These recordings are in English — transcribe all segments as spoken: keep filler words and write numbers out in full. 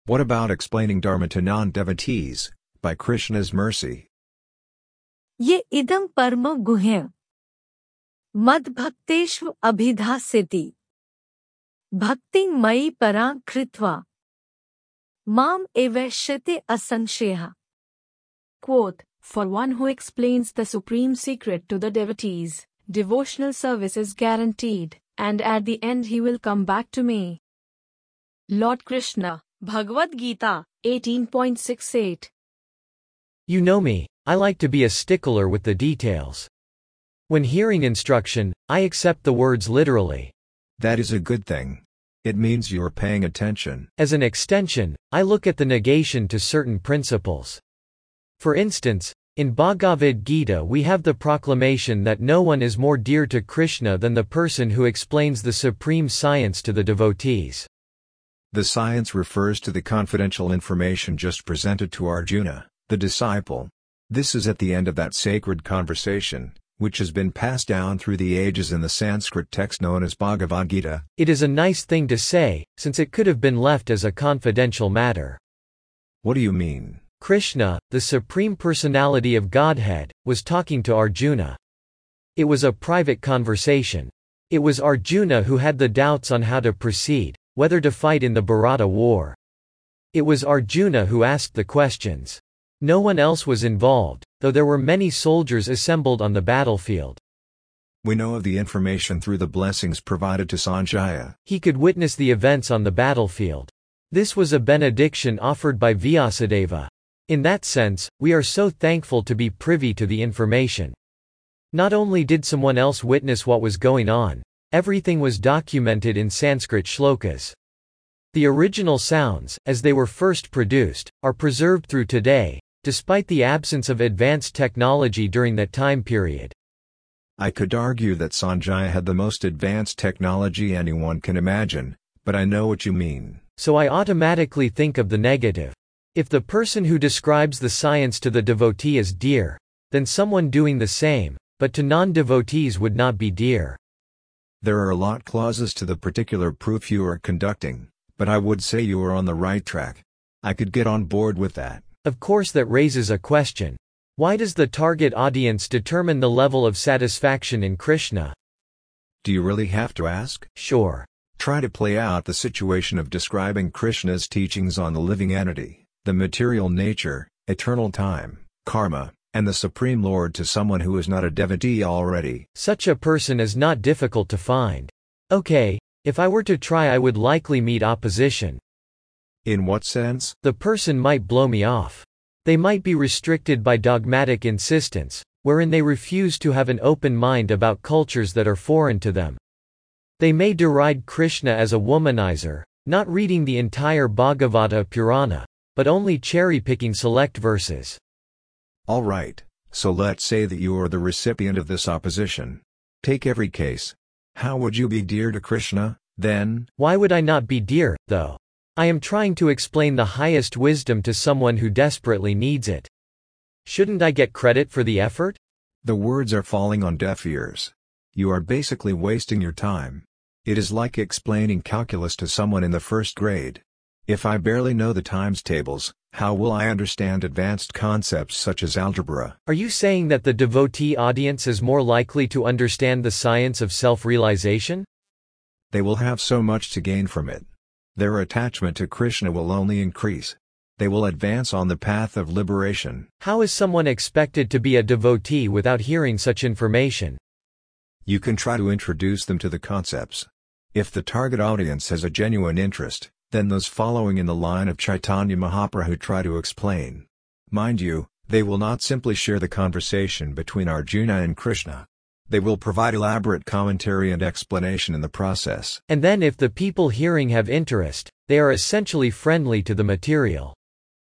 What about explaining Dharma to non-devotees, by Krishna's mercy? ये इदं परम गुह्य मद्भक्तेषु अभिधास्यति भक्तिं मयि परां कृत्वा माम एवैष्यते असंशयः. Quote, for one who explains the supreme secret to the devotees, devotional service is guaranteed, and at the end he will come back to me. Lord Krishna, Bhagavad Gita, eighteen point six eight. You know me, I like to be a stickler with the details. When hearing instruction, I accept the words literally. That is a good thing. It means you are paying attention. As an extension, I look at the negation to certain principles. For instance, in Bhagavad Gita we have the proclamation that no one is more dear to Krishna than the person who explains the supreme science to the devotees. The science refers to the confidential information just presented to Arjuna, the disciple. This is at the end of that sacred conversation, which has been passed down through the ages in the Sanskrit text known as Bhagavad Gita. It is a nice thing to say, since it could have been left as a confidential matter. What do you mean? Krishna, the Supreme Personality of Godhead, was talking to Arjuna. It was a private conversation. It was Arjuna who had the doubts on how to proceed, whether to fight in the Bharata war. It was Arjuna who asked the questions. No one else was involved, though there were many soldiers assembled on the battlefield. We know of the information through the blessings provided to Sanjaya. He could witness the events on the battlefield. This was a benediction offered by Vyasadeva. In that sense, we are so thankful to be privy to the information. Not only did someone else witness what was going on, everything was documented in Sanskrit shlokas. The original sounds, as they were first produced, are preserved through today, despite the absence of advanced technology during that time period. I could argue that Sanjaya had the most advanced technology anyone can imagine, but I know what you mean. So I automatically think of the negative. If the person who describes the science to the devotee is dear, then someone doing the same, but to non-devotees would not be dear. There are a lot clauses to the particular proof you are conducting, but I would say you are on the right track. I could get on board with that. Of course that raises a question. Why does the target audience determine the level of satisfaction in Krishna? Do you really have to ask? Sure. Try to play out the situation of describing Krishna's teachings on the living entity, the material nature, eternal time, karma, and the Supreme Lord to someone who is not a devotee already. Such a person is not difficult to find. Okay, if I were to try I would likely meet opposition. In what sense? The person might blow me off. They might be restricted by dogmatic insistence, wherein they refuse to have an open mind about cultures that are foreign to them. They may deride Krishna as a womanizer, not reading the entire Bhagavata Purana, but only cherry-picking select verses. All right, so let's say that you are the recipient of this opposition. Take every case. How would you be dear to Krishna, then? Why would I not be dear, though? I am trying to explain the highest wisdom to someone who desperately needs it. Shouldn't I get credit for the effort? The words are falling on deaf ears. You are basically wasting your time. It is like explaining calculus to someone in the first grade. If I barely know the times tables, how will I understand advanced concepts such as algebra? Are you saying that the devotee audience is more likely to understand the science of self-realization? They will have so much to gain from it. Their attachment to Krishna will only increase. They will advance on the path of liberation. How is someone expected to be a devotee without hearing such information? You can try to introduce them to the concepts. If the target audience has a genuine interest, then those following in the line of Chaitanya Mahaprabhu try to explain. Mind you, they will not simply share the conversation between Arjuna and Krishna. They will provide elaborate commentary and explanation in the process. And then if the people hearing have interest, they are essentially friendly to the material.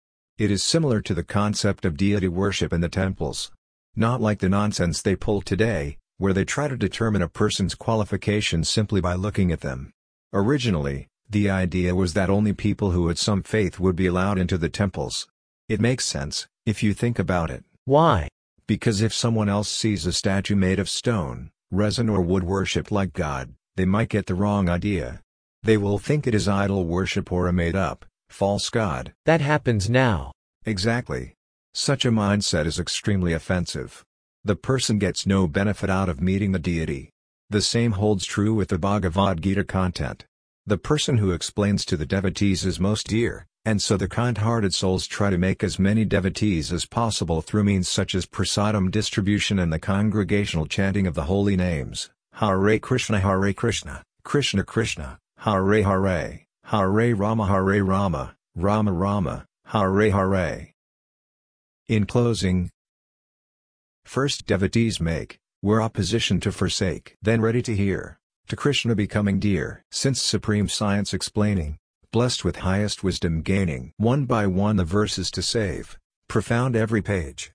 It is similar to the concept of deity worship in the temples. Not like the nonsense they pull today, where they try to determine a person's qualifications simply by looking at them. Originally, the idea was that only people who had some faith would be allowed into the temples. It makes sense, if you think about it. Why? Because if someone else sees a statue made of stone, resin or wood worshipped like God, they might get the wrong idea. They will think it is idol worship or a made-up, false god. That happens now. Exactly. Such a mindset is extremely offensive. The person gets no benefit out of meeting the deity. The same holds true with the Bhagavad Gita content. The person who explains to the devotees is most dear, and so the kind-hearted souls try to make as many devotees as possible through means such as prasadam distribution and the congregational chanting of the holy names, Hare Krishna Hare Krishna, Krishna Krishna, Hare Hare, Hare Rama Hare Rama, Rama Rama, Hare Hare. In closing, first devotees make, were opposition to forsake. Then ready to hear, to Krishna becoming dear. Since supreme science explaining, blessed with highest wisdom gaining. One by one the verses to save, profound every page.